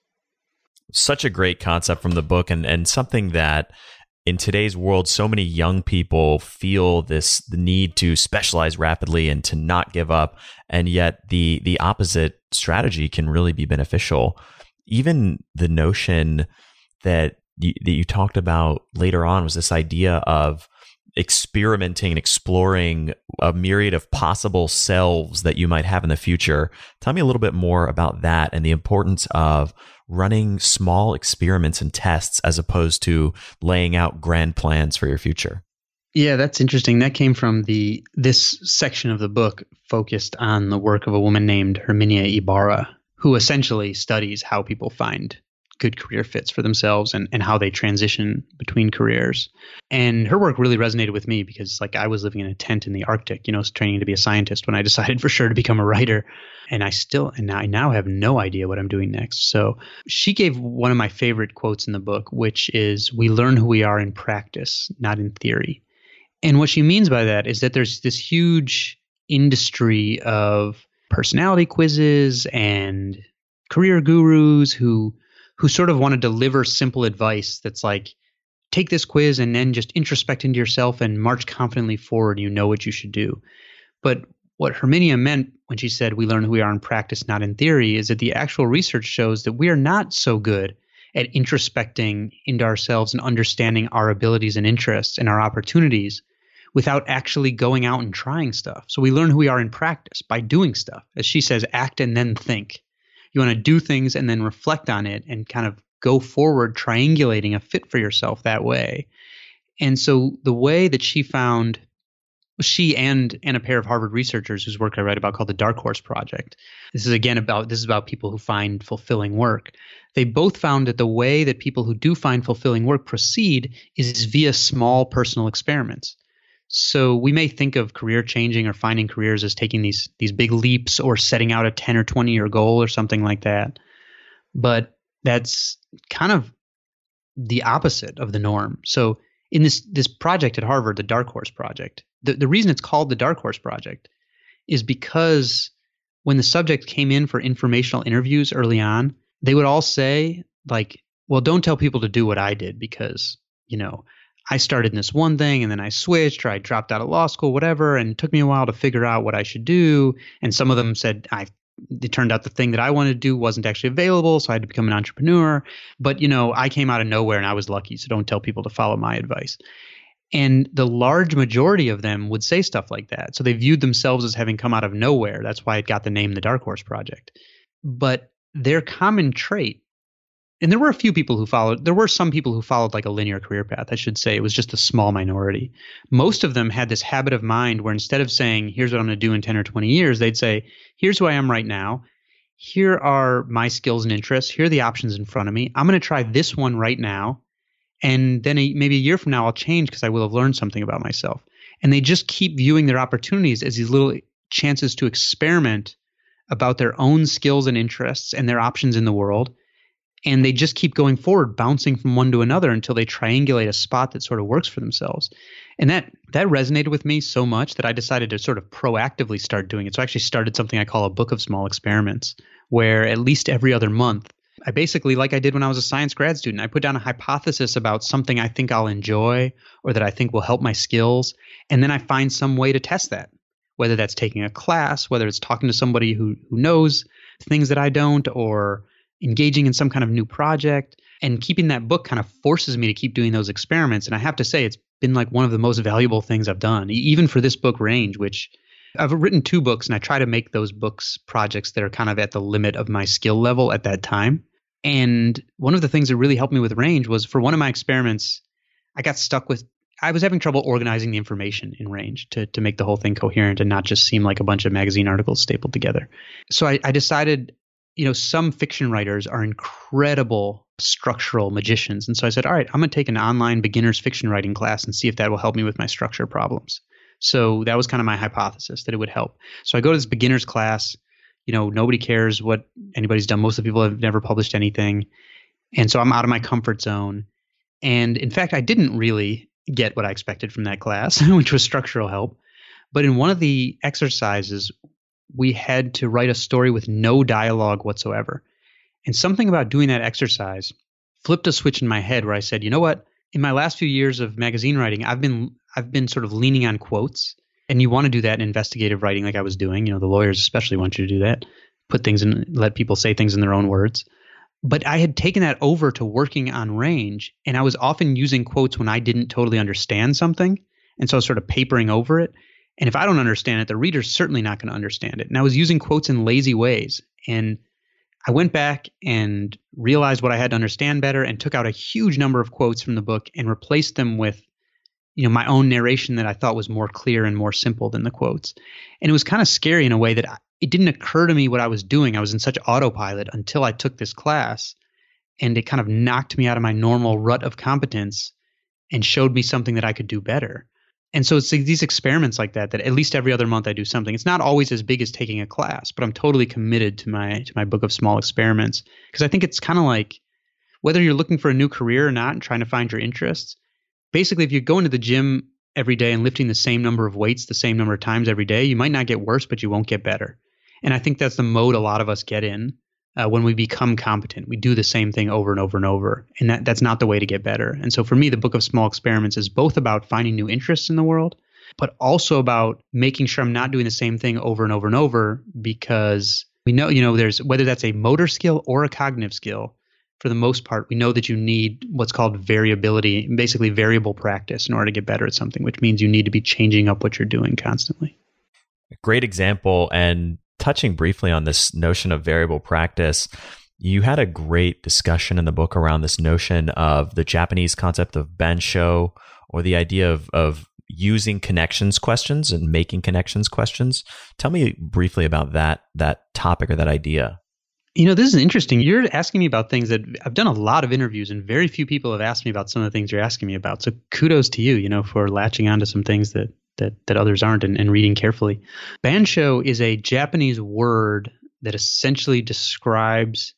[SPEAKER 7] Such a great concept from the book, and something that in today's world, so many young people feel the need to specialize rapidly and to not give up. And yet the opposite strategy can really be beneficial. Even the notion that you talked about later on was this idea of experimenting and exploring a myriad of possible selves that you might have in the future. Tell me a little bit more about that and the importance of running small experiments and tests as opposed to laying out grand plans for your future.
[SPEAKER 6] Yeah, that's interesting. That came from this section of the book focused on the work of a woman named Herminia Ibarra, who essentially studies how people find good career fits for themselves and how they transition between careers. And her work really resonated with me because I was living in a tent in the Arctic, training to be a scientist when I decided for sure to become a writer. And I now have no idea what I'm doing next. So she gave one of my favorite quotes in the book, which is, "We learn who we are in practice, not in theory." And what she means by that is that there's this huge industry of personality quizzes and career gurus who sort of want to deliver simple advice that's like, take this quiz and then just introspect into yourself and march confidently forward. You know what you should do. But what Herminia meant when she said we learn who we are in practice, not in theory, is that the actual research shows that we are not so good at introspecting into ourselves and understanding our abilities and interests and our opportunities without actually going out and trying stuff. So we learn who we are in practice by doing stuff. As she says, act and then think. You want to do things and then reflect on it and kind of go forward, triangulating a fit for yourself that way. And so the way that she found, she and a pair of Harvard researchers whose work I write about called the Dark Horse Project. This is about people who find fulfilling work. They both found that the way that people who do find fulfilling work proceed is via small personal experiments. So we may think of career changing or finding careers as taking these big leaps or setting out a 10 or 20 year goal or something like that. But that's kind of the opposite of the norm. So in this project at Harvard, the Dark Horse Project, the reason it's called the Dark Horse Project is because when the subject came in for informational interviews early on, they would all say, well, don't tell people to do what I did because, I started in this one thing and then I switched, or I dropped out of law school, whatever. And it took me a while to figure out what I should do. And some of them said it turned out the thing that I wanted to do wasn't actually available. So I had to become an entrepreneur. But, I came out of nowhere and I was lucky. So don't tell people to follow my advice. And the large majority of them would say stuff like that. So they viewed themselves as having come out of nowhere. That's why it got the name the Dark Horse Project. But their common trait, and there were some people who followed like a linear career path. I should say it was just a small minority. Most of them had this habit of mind where instead of saying, here's what I'm going to do in 10 or 20 years, they'd say, here's who I am right now. Here are my skills and interests. Here are the options in front of me. I'm going to try this one right now. And then maybe a year from now, I'll change because I will have learned something about myself. And they just keep viewing their opportunities as these little chances to experiment about their own skills and interests and their options in the world. And they just keep going forward, bouncing from one to another until they triangulate a spot that sort of works for themselves. And that resonated with me so much that I decided to sort of proactively start doing it. So I actually started something I call a book of small experiments, where at least every other month, I basically, like I did when I was a science grad student, I put down a hypothesis about something I think I'll enjoy or that I think will help my skills. And then I find some way to test that, whether that's taking a class, whether it's talking to somebody who knows things that I don't, or engaging in some kind of new project. And keeping that book kind of forces me to keep doing those experiments. And I have to say, it's been like one of the most valuable things I've done, even for this book Range, which I've written 2 books, and I try to make those books projects that are kind of at the limit of my skill level at that time. And one of the things that really helped me with Range was, for one of my experiments, I was having trouble organizing the information in Range to make the whole thing coherent and not just seem like a bunch of magazine articles stapled together. So I decided, some fiction writers are incredible structural magicians. And so I said, all right, I'm going to take an online beginner's fiction writing class and see if that will help me with my structure problems. So that was kind of my hypothesis, that it would help. So I go to this beginner's class. Nobody cares what anybody's done. Most of the people have never published anything. And so I'm out of my comfort zone. And in fact, I didn't really get what I expected from that class, which was structural help. But in one of the exercises, we had to write a story with no dialogue whatsoever. And something about doing that exercise flipped a switch in my head where I said, you know what? In my last few years of magazine writing, I've been sort of leaning on quotes. And you want to do that in investigative writing like I was doing. The lawyers especially want you to do that. Put things in, let people say things in their own words. But I had taken that over to working on Range, and I was often using quotes when I didn't totally understand something. And so I was sort of papering over it. And if I don't understand it, the reader's certainly not going to understand it. And I was using quotes in lazy ways. And I went back and realized what I had to understand better and took out a huge number of quotes from the book and replaced them with my own narration that I thought was more clear and more simple than the quotes. And it was kind of scary in a way that it didn't occur to me what I was doing. I was in such autopilot until I took this class, and it kind of knocked me out of my normal rut of competence and showed me something that I could do better. And so it's these experiments like that at least every other month I do something. It's not always as big as taking a class, but I'm totally committed to my book of small experiments, because I think it's kind of like, whether you're looking for a new career or not and trying to find your interests, basically, if you go into the gym every day and lifting the same number of weights the same number of times every day, you might not get worse, but you won't get better. And I think that's the mode a lot of us get in when we become competent. We do the same thing over and over and over, and that's not the way to get better. And so for me, the book of small experiments is both about finding new interests in the world, but also about making sure I'm not doing the same thing over and over and over, because we know, there's, whether that's a motor skill or a cognitive skill, for the most part, we know that you need what's called variability, basically variable practice, in order to get better at something, which means you need to be changing up what you're doing constantly.
[SPEAKER 7] A great example. And touching briefly on this notion of variable practice, you had a great discussion in the book around this notion of the Japanese concept of bansho, or the idea of using connections questions and making connections questions. Tell me briefly about that topic or that idea.
[SPEAKER 6] This is interesting. You're asking me about things that I've done a lot of interviews, and very few people have asked me about some of the things you're asking me about. So kudos to you, for latching onto some things that others aren't and reading carefully. Bansho is a Japanese word that essentially describes,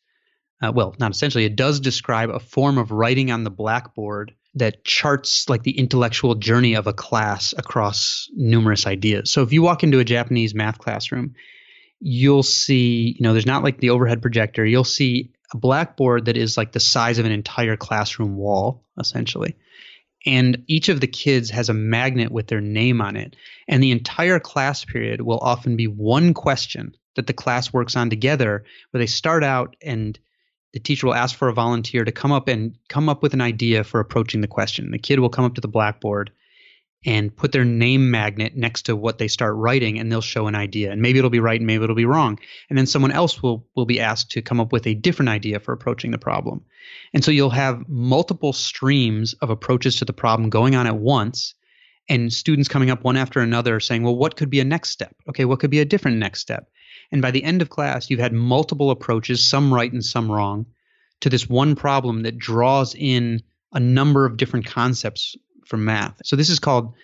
[SPEAKER 6] not essentially, it does describe a form of writing on the blackboard that charts like the intellectual journey of a class across numerous ideas. So if you walk into a Japanese math classroom, you'll see, there's not like the overhead projector. You'll see a blackboard that is like the size of an entire classroom wall, essentially. And each of the kids has a magnet with their name on it. And the entire class period will often be one question that the class works on together, where they start out and the teacher will ask for a volunteer to come up with an idea for approaching the question. The kid will come up to the blackboard and put their name magnet next to what they start writing, and they'll show an idea. And maybe it'll be right and maybe it'll be wrong. And then someone else will be asked to come up with a different idea for approaching the problem. And so you'll have multiple streams of approaches to the problem going on at once, and students coming up one after another saying, well, what could be a next step? Okay, what could be a different next step? And by the end of class, you've had multiple approaches, some right and some wrong, to this one problem that draws in a number of different concepts from math. So this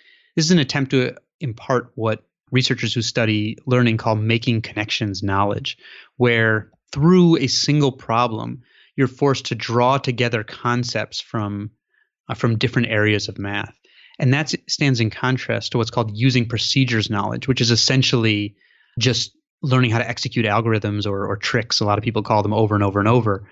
[SPEAKER 6] is an attempt to impart what researchers who study learning call making connections knowledge, where through a single problem, you're forced to draw together concepts from different areas of math. And that stands in contrast to what's called using procedures knowledge, which is essentially just learning how to execute algorithms or tricks. A lot of people call them over and over and over.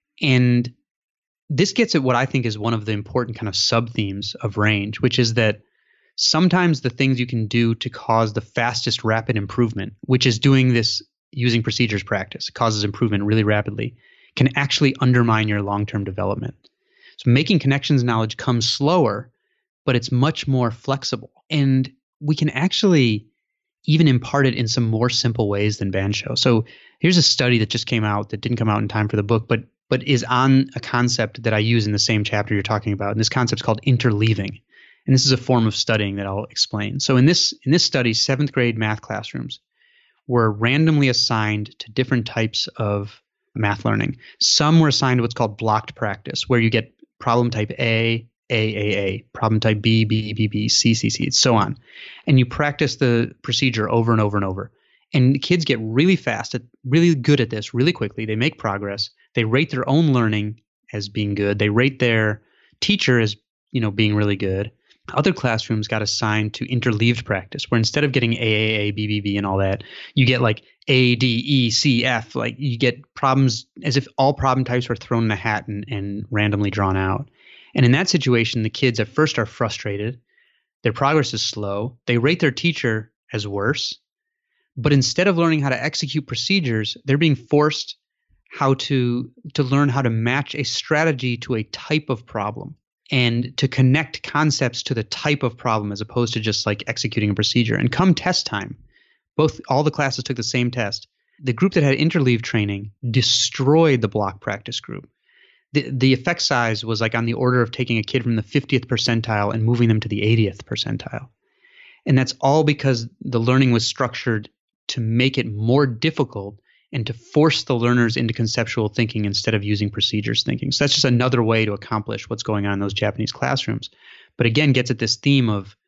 [SPEAKER 6] And this gets at what I think is one of the important kind of sub-themes of range, which is that sometimes the things you can do to cause the fastest rapid improvement, which is doing this using procedures practice, causes improvement really rapidly, can actually undermine your long-term development. So making connections knowledge comes slower, but it's much more flexible. And we can actually even impart it in some more simple ways than Bancho. So here's a study that just came out that didn't come out in time for the book, but is on a concept that I use in the same chapter you're talking about. And this concept is called interleaving. And this is a form of studying that I'll explain. So in this study, 7th grade math classrooms were randomly assigned to different types of math learning. Some were assigned to what's called blocked practice, where you get problem type A, problem type B, B, C, and so on. And you practice the procedure over and over and over. And the kids get really fast, really good at this really quickly. They make progress. They rate their own learning as being good. They rate their teacher as, being really good. Other classrooms got assigned to interleaved practice, where instead of getting A, B, and all that, you get like A, D, E, C, F. Like you get problems as if all problem types were thrown in a hat and randomly drawn out. And in that situation, the kids at first are frustrated. Their progress is slow. They rate their teacher as worse. But instead of learning how to execute procedures, they're being forced how to learn how to match a strategy to a type of problem and to connect concepts to the type of problem as opposed to just like executing a procedure. And come test time, all the classes took the same test. The group that had interleave training destroyed the block practice group. The effect size was like on the order of taking a kid from the 50th percentile and moving them to the 80th percentile. And that's all because the learning was structured to make it more difficult and to force the learners into conceptual thinking instead of using procedures thinking. So that's just another way to accomplish what's going on in those Japanese classrooms. But again, gets at this theme of,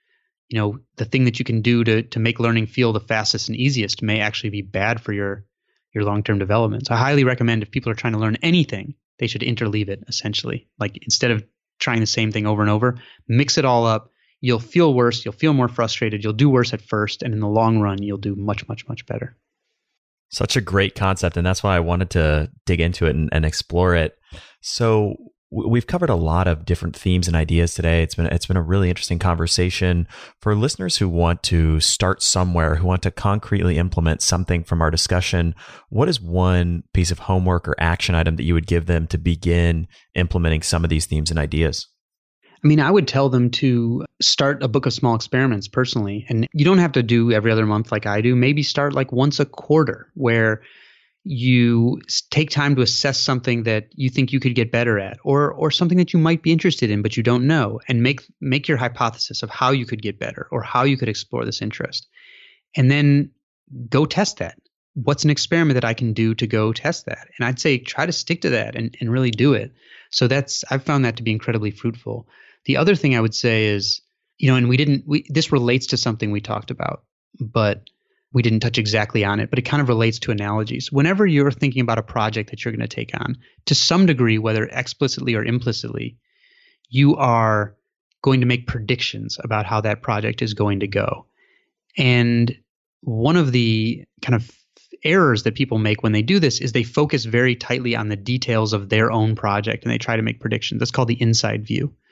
[SPEAKER 6] the thing that you can do to make learning feel the fastest and easiest may actually be bad for your long-term development. So I highly recommend if people are trying to learn anything, they should interleave it essentially. Like instead of trying the same thing over and over, mix it all up. You'll feel worse. You'll feel more frustrated. You'll do worse at first. And in the long run, you'll do much, much, much better.
[SPEAKER 7] Such a great concept. And that's why I wanted to dig into it and explore it. So we've covered a lot of different themes and ideas today. It's been a really interesting conversation. For listeners who want to start somewhere, who want to concretely implement something from our discussion, what is one piece of homework or action item that you would give them to begin implementing some of these themes and ideas?
[SPEAKER 6] I would tell them to start a book of small experiments personally. And you don't have to do every other month like I do. Maybe start like once a quarter, where you take time to assess something that you think you could get better at, or something that you might be interested in, but you don't know, and make your hypothesis of how you could get better or how you could explore this interest. And then go test that. What's an experiment that I can do to go test that? And I'd say try to stick to that and really do it. So I've found that to be incredibly fruitful. The other thing I would say is, and this relates to something we talked about, but we didn't touch exactly on it, but it kind of relates to analogies. Whenever you're thinking about a project that you're going to take on, to some degree, whether explicitly or implicitly, you are going to make predictions about how that project is going to go. And one of the kind of errors that people make when they do this is they focus very tightly on the details of their own project and they try to make predictions. That's called the inside view.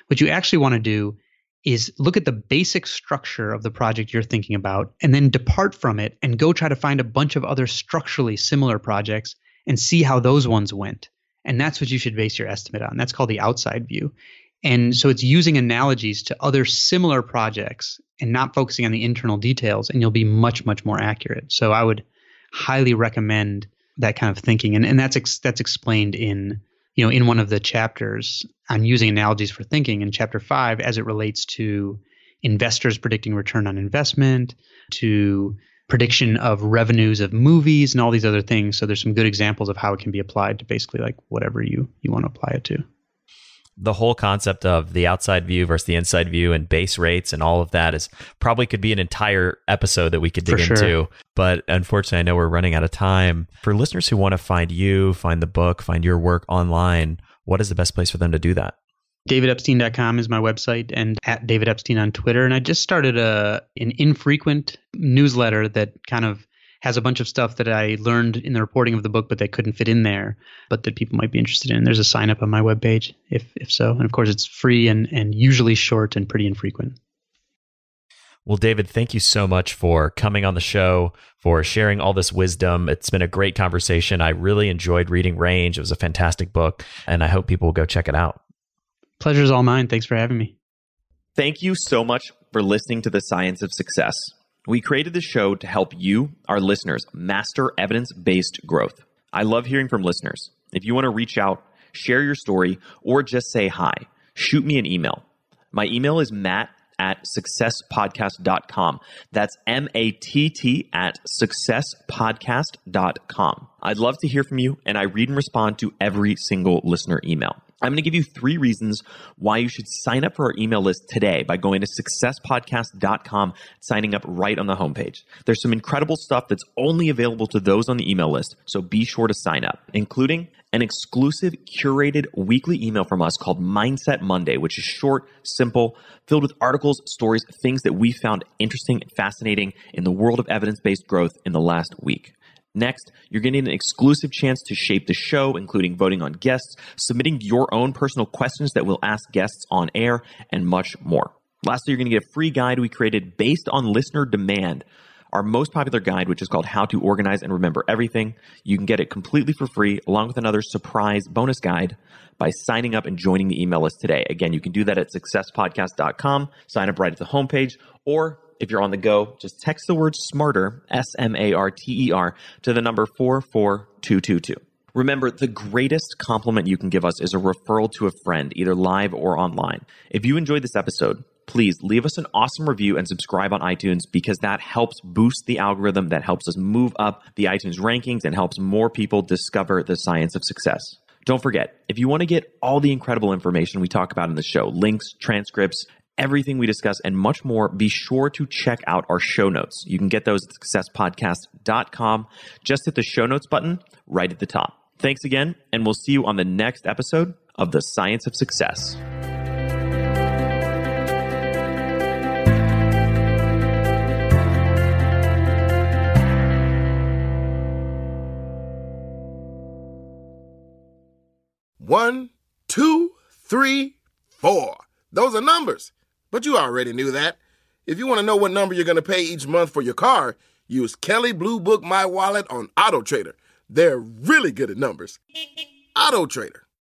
[SPEAKER 6] What you actually want to do is look at the basic structure of the project you're thinking about and then depart from it and go try to find a bunch of other structurally similar projects and see how those ones went. And that's what you should base your estimate on. That's called the outside view. And so it's using analogies to other similar projects and not focusing on the internal details, and you'll be much, much more accurate. So I would highly recommend that kind of thinking. And that's explained in one of the chapters on using analogies for thinking in chapter 5 as it relates to investors predicting return on investment, to prediction of revenues of movies and all these other things. So there's some good examples of how it can be applied to basically like whatever you want to apply it to.
[SPEAKER 7] The whole concept of the outside view versus the inside view and base rates and all of that is probably could be an entire episode that we could dig into. But unfortunately, I know we're running out of time. For listeners who want to find you, find the book, find your work online, what is the best place for them to do that?
[SPEAKER 6] DavidEpstein.com is my website, and at David Epstein on Twitter. And I just started an infrequent newsletter that kind of has a bunch of stuff that I learned in the reporting of the book, but they couldn't fit in there, but that people might be interested in. There's a sign up on my webpage if so. And of course, it's free and usually short and pretty infrequent.
[SPEAKER 7] Well, David, thank you so much for coming on the show, for sharing all this wisdom. It's been a great conversation. I really enjoyed reading Range. It was a fantastic book, and I hope people will go check it out.
[SPEAKER 6] Pleasure's all mine. Thanks for having me.
[SPEAKER 5] Thank you so much for listening to The Science of Success. We created this show to help you, our listeners, master evidence-based growth. I love hearing from listeners. If you want to reach out, share your story, or just say hi, shoot me an email. My email is matt@successpodcast.com. That's matt@successpodcast.com. I'd love to hear from you, and I read and respond to every single listener email. I'm going to give you 3 reasons why you should sign up for our email list today by going to successpodcast.com, signing up right on the homepage. There's some incredible stuff that's only available to those on the email list, so be sure to sign up, including an exclusive curated weekly email from us called Mindset Monday, which is short, simple, filled with articles, stories, things that we found interesting and fascinating in the world of evidence-based growth in the last week. Next, you're getting an exclusive chance to shape the show, including voting on guests, submitting your own personal questions that we'll ask guests on air, and much more. Lastly, you're going to get a free guide we created based on listener demand, our most popular guide, which is called How to Organize and Remember Everything. You can get it completely for free, along with another surprise bonus guide by signing up and joining the email list today. Again, you can do that at successpodcast.com, sign up right at the homepage, or if you're on the go, just text the word SMARTER, SMARTER, to the number 44222. Remember, the greatest compliment you can give us is a referral to a friend, either live or online. If you enjoyed this episode, please leave us an awesome review and subscribe on iTunes, because that helps boost the algorithm, that helps us move up the iTunes rankings and helps more people discover the science of success. Don't forget, if you want to get all the incredible information we talk about in the show, links, transcripts, everything we discuss, and much more, be sure to check out our show notes. You can get those at successpodcast.com. Just hit the show notes button right at the top. Thanks again, and we'll see you on the next episode of The Science of Success.
[SPEAKER 9] One, 2, 3, 4. Those are numbers. But you already knew that. If you want to know what number you're going to pay each month for your car, use Kelley Blue Book My Wallet on AutoTrader. They're really good at numbers. AutoTrader.